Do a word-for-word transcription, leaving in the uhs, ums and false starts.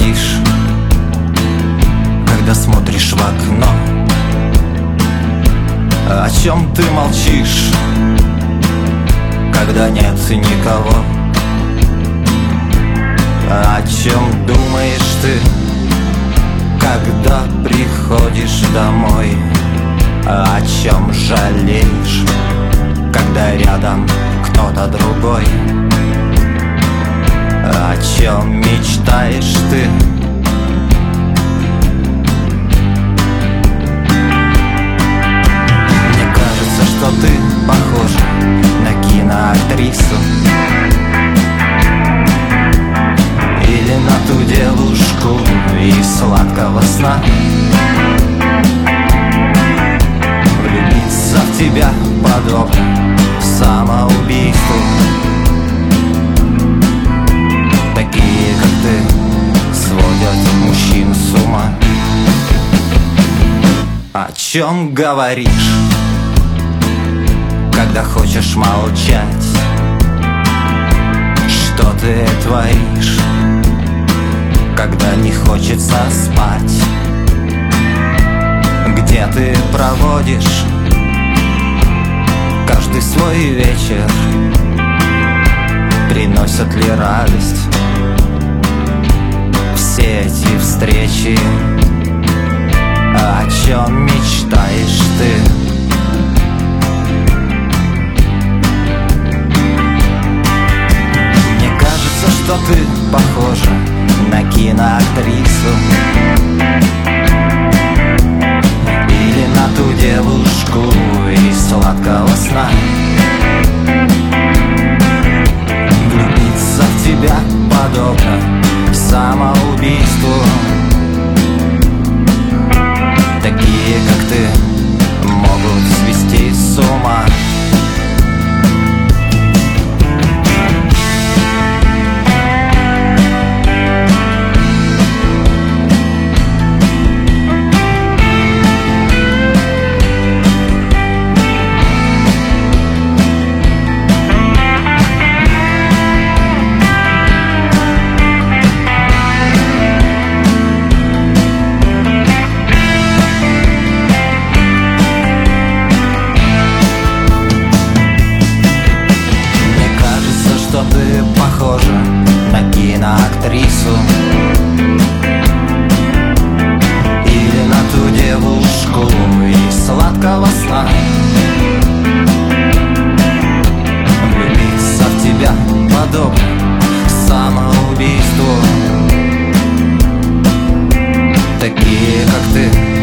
молчишь, когда смотришь в окно? О чем ты молчишь, когда нет никого? О чем думаешь ты, когда приходишь домой? О чем жалеешь, когда рядом кто-то другой? О чем мечтаешь ты? Мне кажется, что ты похожа на киноактрису или на ту девушку из сладкого сна. Влюбиться в тебя подобно самоубийству. Такие, как ты, сводят мужчин с ума. О чем говоришь, когда хочешь молчать? Что ты творишь, когда не хочется спать? Где ты проводишь каждый свой вечер? Приносят ли радость все эти встречи? О чем мечтаешь ты? Мне кажется, что ты похожа на киноактрису или на ту девушку из сладкого сна. Влюбиться в тебя подобно самоубийству. Такие, как ты, могут свести с ума. Похожа на киноактрису или на ту девушку из сладкого сна. Влюбиться в тебя подобно самоубийству. Такие, как ты,